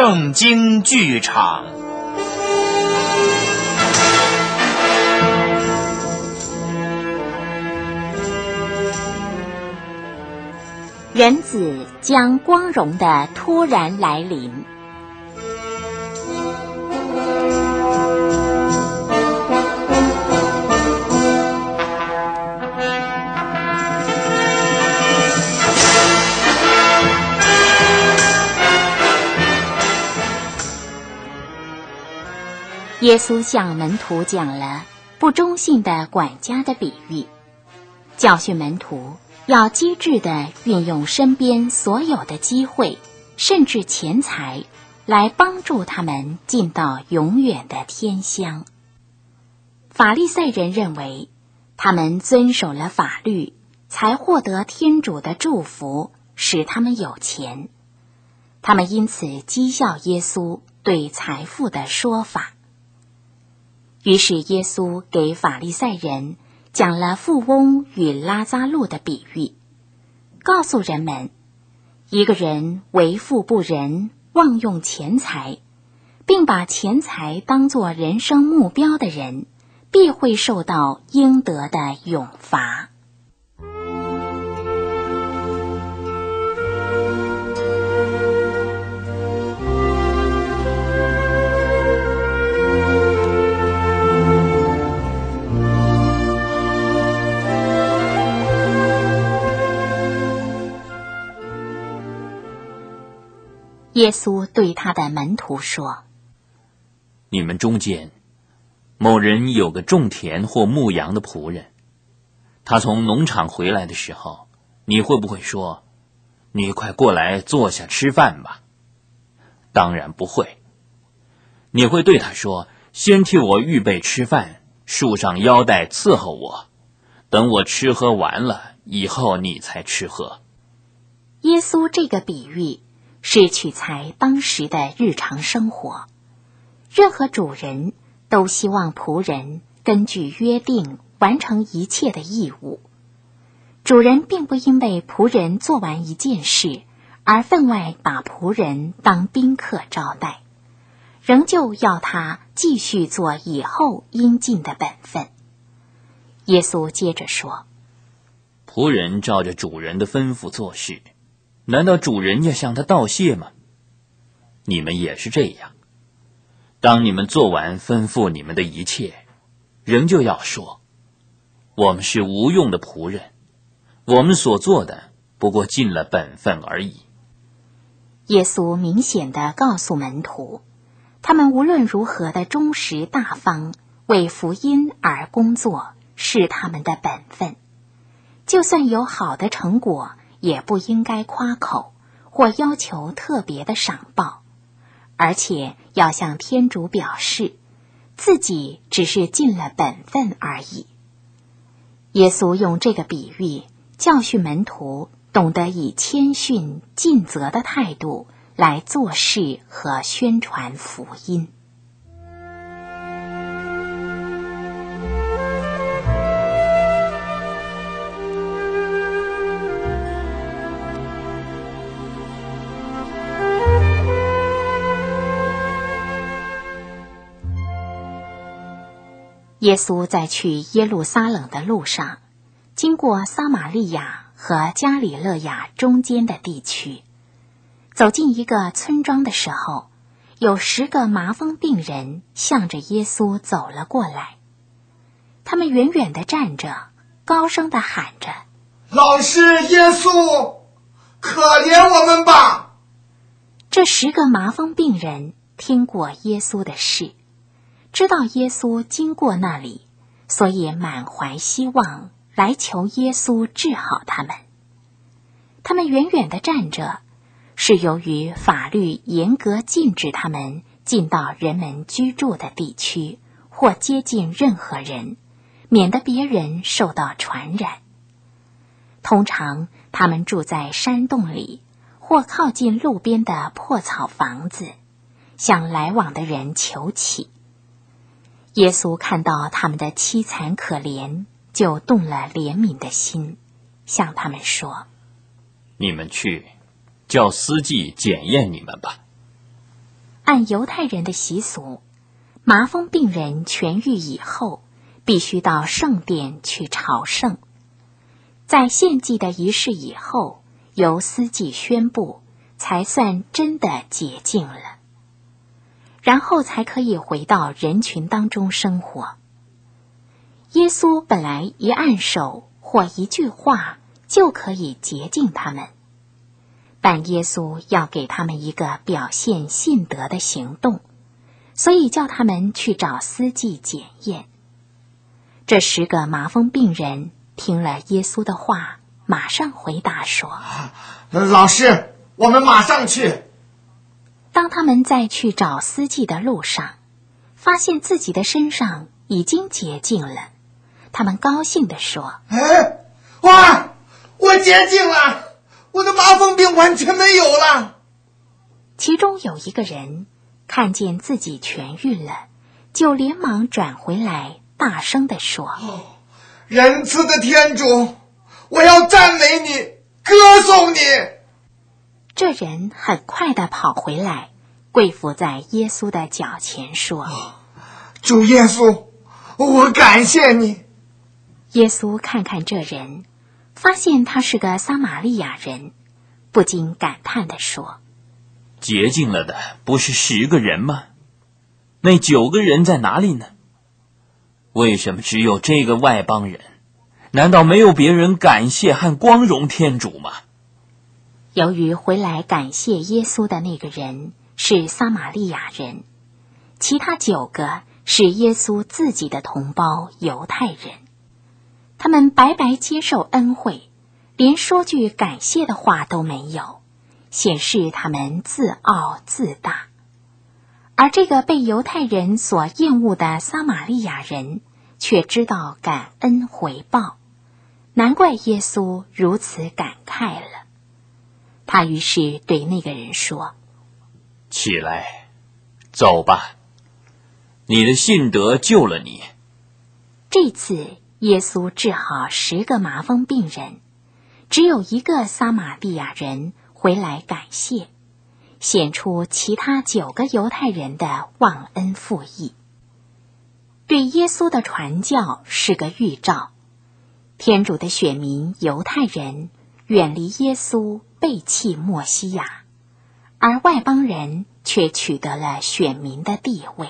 圣经剧场。 人子将光荣的突然来临。耶稣向门徒讲了不忠信的管家的比喻，教训门徒要机智地运用身边所有的机会，甚至钱财，来帮助他们进到永远的天乡。法利赛人认为，他们遵守了法律，才获得天主的祝福，使他们有钱。他们因此讥笑耶稣对财富的说法。于是耶稣给法利赛人讲了富翁与拉匝路的比喻，告诉人们，一个人为富不仁，妄用钱财，并把钱财当作人生目标的人，必会受到应得的永罚。耶稣对他的门徒说： 你们中间某人有个种田或牧羊的仆人，他从农场回来的时候，你会不会说，你快过来坐下吃饭吧？当然不会。你会对他说，先替我预备吃饭，束上腰带伺候我，等我吃喝完了以后你才吃喝。 耶稣这个比喻是取材当时的日常生活，任何主人都希望仆人根据约定完成一切的义务。主人并不因为仆人做完一件事而分外把仆人当宾客招待，仍旧要他继续做以后应尽的本分。耶稣接着说： 仆人照着主人的吩咐做事，难道主人要向他道谢吗？你们也是这样。当你们做完吩咐你们的一切，仍旧要说，我们是无用的仆人，我们所做的不过尽了本分而已。 耶稣明显地告诉门徒，他们无论如何的忠实大方，为福音而工作，是他们的本分。就算有好的成果，也不应该夸口或要求特别的赏报，而且要向天主表示自己只是尽了本分而已。耶稣用这个比喻教训门徒懂得以谦逊尽责的态度来做事和宣传福音。耶稣在去耶路撒冷的路上，经过撒玛利亚和加里肋亚中间的地区，走进一个村庄的时候，有10个麻风病人向着耶稣走了过来。他们远远地站着，高声地喊着： 老师耶稣，可怜我们吧！ 这10个麻风病人听过耶稣的事，知道耶稣经过那里，所以满怀希望来求耶稣治好他们。他们远远地站着，是由于法律严格禁止他们进到人们居住的地区，或接近任何人，免得别人受到传染。通常他们住在山洞里，或靠近路边的破草房子，向来往的人求乞。耶稣看到他们的凄惨可怜，就动了怜悯的心，向他们说： 你们去，叫司祭检验你们吧。 按犹太人的习俗，麻风病人痊愈以后，必须到圣殿去朝圣。在献祭的仪式以后，由司祭宣布，才算真的洁净了，然后才可以回到人群当中生活。耶稣本来一按手或一句话就可以洁净他们，但耶稣要给他们一个表现信德的行动，所以叫他们去找司祭检验。这10个麻风病人听了耶稣的话，马上回答说： 老师，我们马上去。 当他们在去找司祭的路上，发现自己的身上已经洁净了，他们高兴地说： 哇，我洁净了，我的麻风病完全没有了。 其中有一个人看见自己痊愈了，就连忙转回来，大声地说： 仁慈的天主，我要赞美你，歌颂你。 这人很快地跑回来，跪伏在耶稣的脚前说： 主耶稣，我感谢你。 耶稣看看这人，发现他是个撒玛利亚人，不禁感叹地说： 洁净了的不是10个人吗？那9个人在哪里呢？为什么只有这个外邦人？难道没有别人感谢和光荣天主吗？ 由于回来感谢耶稣的那个人是撒玛利亚人，其他9个是耶稣自己的同胞犹太人。他们白白接受恩惠，连说句感谢的话都没有，显示他们自傲自大。而这个被犹太人所厌恶的撒玛利亚人却知道感恩回报，难怪耶稣如此感慨了。他于是对那个人说： 起来，走吧，你的信德救了你。 这次耶稣治好10个麻风病人，只有1个撒玛利亚人回来感谢，显出其他9个犹太人的忘恩负义。对耶稣的传教是个预兆，天主的选民犹太人远离耶稣，背弃默西亚，而外邦人却取得了选民的地位。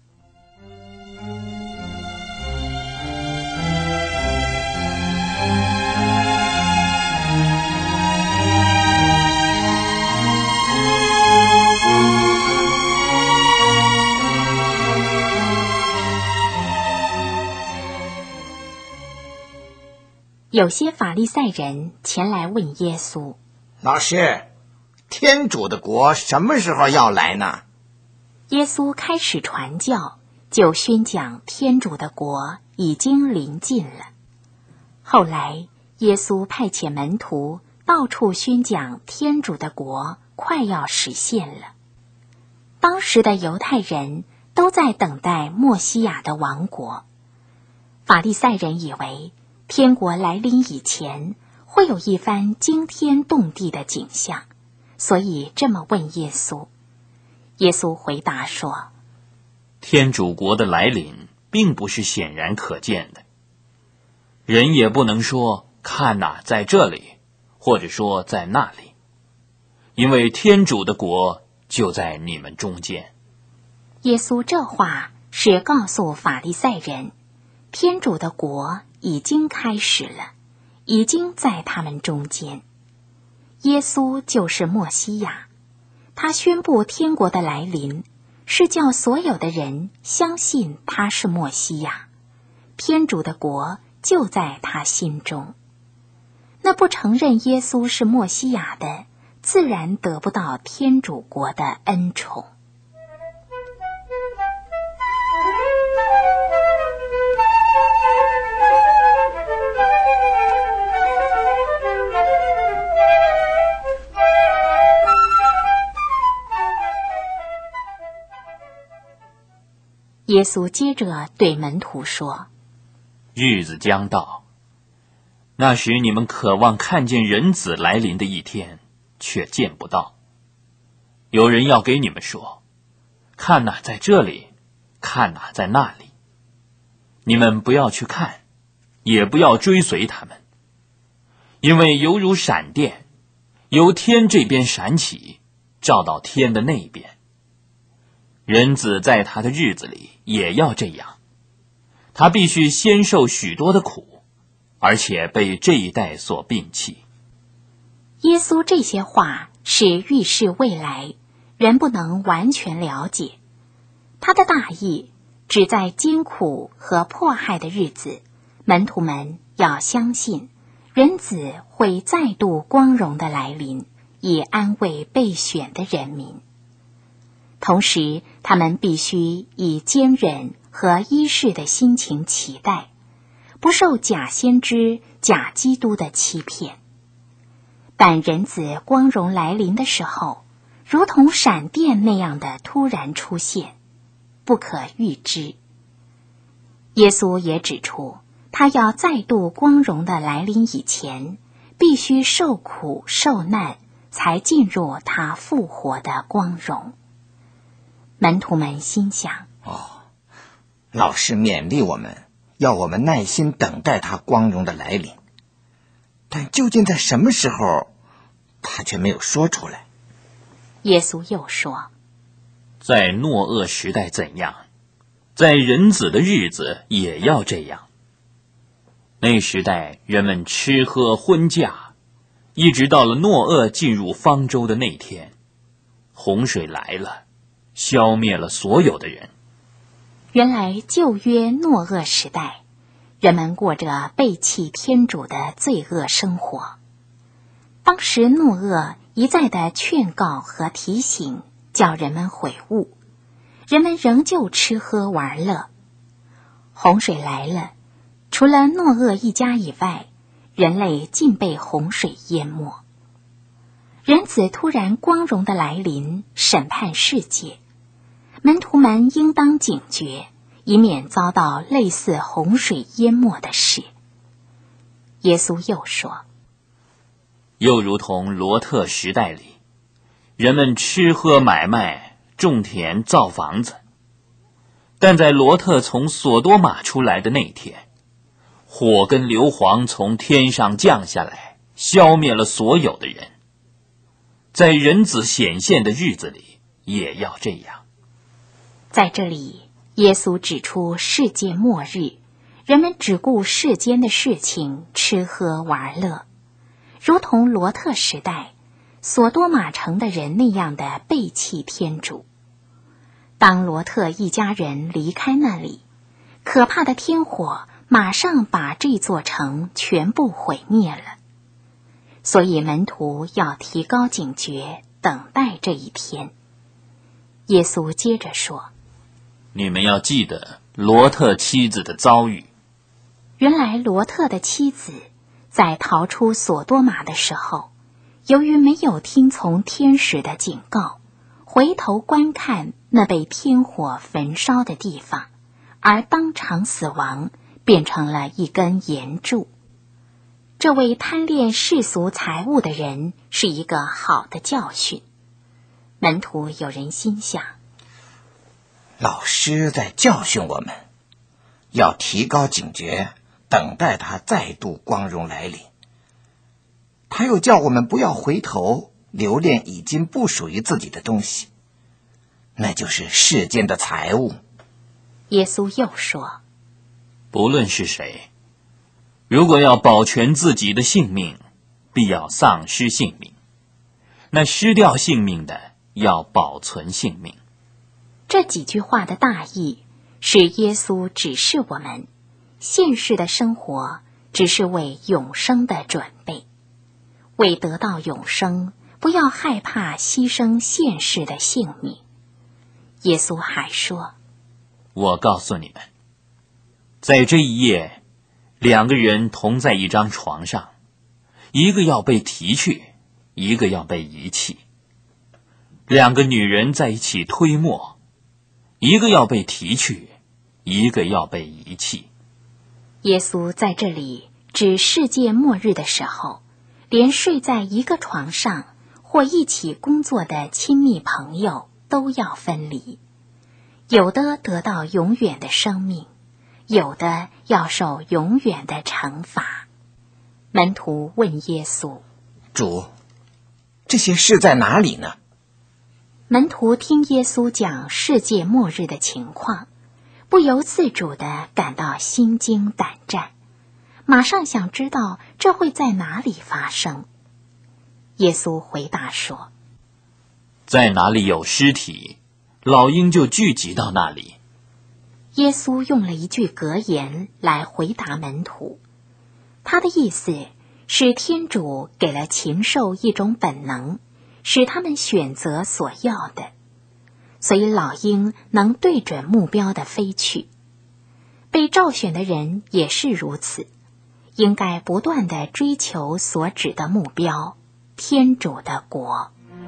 有些法利赛人前来问耶稣： 老师，天主的国什么时候要来呢？ 耶稣开始传教，就宣讲天主的国已经临近了。后来耶稣派遣门徒到处宣讲天主的国快要实现了。当时的犹太人都在等待默西亚的王国。法利赛人以为天国来临以前会有一番惊天动地的景象，所以这么问耶稣。耶稣回答说： 天主国的来临并不是显然可见的，人也不能说看哪，在这里，或者说在那里，因为天主的国就在你们中间。 耶稣这话是告诉法利赛人，天主的国已经开始了，已经在他们中间。耶稣就是默西亚，他宣布天国的来临，是叫所有的人相信他是默西亚，天主的国就在他心中。那不承认耶稣是默西亚的，自然得不到天主国的恩宠。耶稣接着对门徒说： 日子将到，那时你们渴望看见人子来临的一天，却见不到。有人要给你们说， 看哪，在这里，看哪，在那里。你们不要去看，也不要追随他们，因为犹如闪电，由天这边闪起，照到天的那边。人子在他的日子里也要这样，他必须先受许多的苦，而且被这一代所摒弃。 耶稣这些话是预示未来，人不能完全了解。他的大意只在艰苦和迫害的日子，门徒们要相信人子会再度光荣的来临，以安慰被选的人民。同时，他们必须以坚忍和依恃的心情期待，不受假先知、假基督的欺骗。但人子光荣来临的时候，如同闪电那样的突然出现，不可预知。耶稣也指出，他要再度光荣的来临以前，必须受苦受难，才进入他复活的光荣。门徒们心想， 老师勉励我们，要我们耐心等待他光荣的来临。但究竟在什么时候，他却没有说出来。 耶稣又说， 在诺厄时代怎样，在人子的日子也要这样。那时代人们吃喝婚嫁，一直到了诺厄进入方舟的那天，洪水来了，消灭了所有的人。 原来旧约诺厄时代，人们过着背弃天主的罪恶生活。当时诺厄一再的劝告和提醒，叫人们悔悟，人们仍旧吃喝玩乐。洪水来了，除了诺厄一家以外，人类尽被洪水淹没。人子突然光荣的来临，审判世界，门徒们应当警觉，以免遭到类似洪水淹没的事。耶稣又说， 又如同罗特时代里，人们吃喝买卖，种田造房子。但在罗特从索多玛出来的那天，火跟硫磺从天上降下来，消灭了所有的人。在人子显现的日子里也要这样。 在这里，耶稣指出世界末日，人们只顾世间的事情，吃喝玩乐，如同罗特时代索多玛城的人那样的背弃天主。当罗特一家人离开那里，可怕的天火马上把这座城全部毁灭了。所以门徒要提高警觉，等待这一天。耶稣接着说， 你们要记得罗特妻子的遭遇。 原来罗特的妻子在逃出索多玛的时候，由于没有听从天使的警告，回头观看那被天火焚烧的地方，而当场死亡，变成了一根岩柱。这位贪恋世俗财物的人是一个好的教训。门徒有人心想， 老师在教训我们，要提高警觉，等待他再度光荣来临。他又叫我们不要回头留恋已经不属于自己的东西，那就是世间的财物。 耶稣又说， 不论是谁，如果要保全自己的性命，必要丧失性命；那失掉性命的，要保存性命。 这几句话的大意是耶稣指示我们，现世的生活只是为永生的准备。为得到永生，不要害怕牺牲现世的性命。耶稣还说， 我告诉你们，在这一夜，两个人同在一张床上，一个要被提去，一个要被遗弃；两个女人在一起推磨，一个要被提去，一个要被遗弃。 耶稣在这里指世界末日的时候，连睡在一个床上或一起工作的亲密朋友都要分离， 有的得到永远的生命，有的要受永远的惩罚。门徒问耶稣： 主，这些事在哪里呢？ 门徒听耶稣讲世界末日的情况，不由自主地感到心惊胆战，马上想知道这会在哪里发生。耶稣回答说： 在哪里有尸体，老鹰就聚集到那里。 耶稣用了一句格言来回答门徒，他的意思是天主给了禽兽一种本能，使他们选择所要的，所以老鹰能对准目标地飞去。被召选的人也是如此，应该不断地追求所指的目标，天主的国。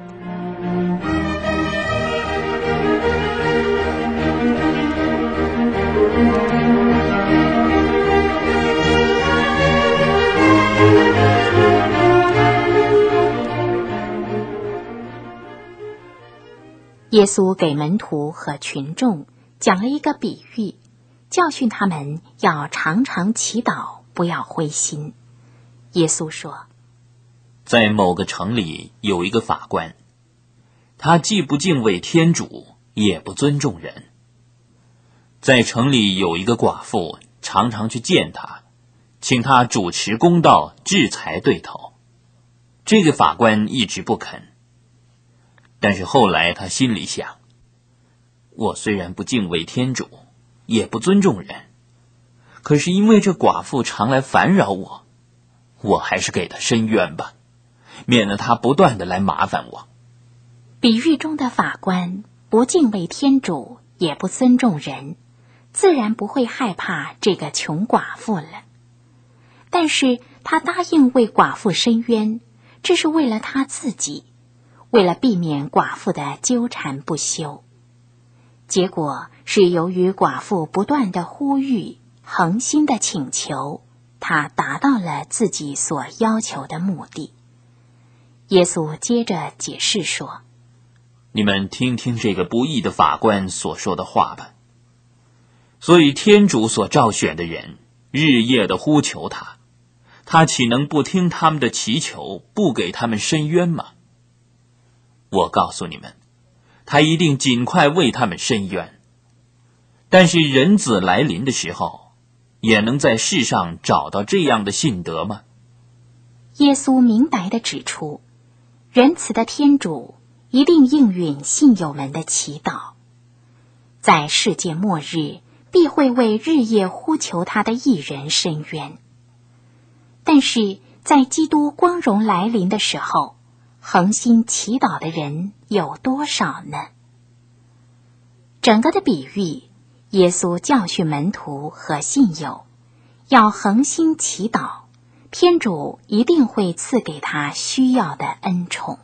耶稣给门徒和群众讲了一个比喻，教训他们要常常祈祷，不要灰心。耶稣说： 在某个城里有一个法官，他既不敬畏天主，也不尊重人。在城里有一个寡妇，常常去见他，请他主持公道，制裁对头。这个法官一直不肯。但是后来他心里想，我虽然不敬畏天主，也不尊重人，可是因为这寡妇常来烦扰我，我还是给她伸冤吧，免得她不断地来麻烦我。 比喻中的法官不敬畏天主，也不尊重人，自然不会害怕这个穷寡妇了。但是他答应为寡妇伸冤，这是为了他自己，为了避免寡妇的纠缠不休。结果是由于寡妇不断的呼吁，恒心的请求，他达到了自己所要求的目的。耶稣接着解释说： 你们听听这个不义的法官所说的话吧。所以天主所召选的人日夜的呼求他，他岂能不听他们的祈求，不给他们伸冤吗？我告诉你们，他一定尽快为他们伸冤。但是人子来临的时候，也能在世上找到这样的信德吗？ 耶稣明白地指出，仁慈的天主一定应允信友们的祈祷，在世界末日必会为日夜呼求他的义人伸冤。但是在基督光荣来临的时候，恒心祈祷的人有多少呢？整个的比喻，耶稣教训门徒和信友，要恒心祈祷，天主一定会赐给他需要的恩宠。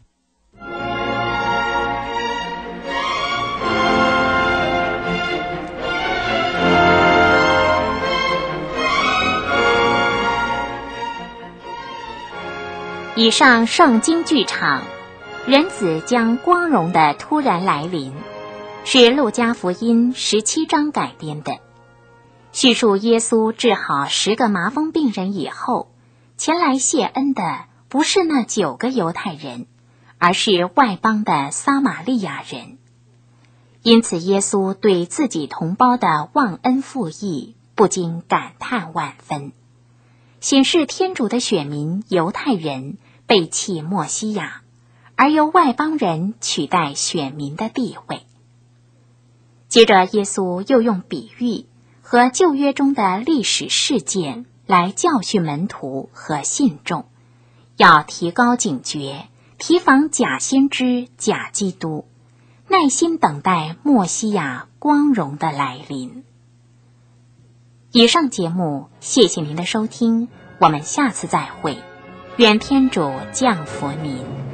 以上圣经剧场，人子将光荣的突然来临，是路加福音17章改编的，叙述耶稣治好10个麻风病人以后，前来谢恩的不是那9个犹太人，而是外邦的撒玛利亚人。因此耶稣对自己同胞的忘恩负义不禁感叹万分，显示天主的选民犹太人背弃默西亚，而由外邦人取代选民的地位。接着耶稣又用比喻和旧约中的历史事件来教训门徒和信众，要提高警觉，提防假先知、假基督，耐心等待默西亚光荣的来临。以上节目，谢谢您的收听，我们下次再会，愿天主降福您。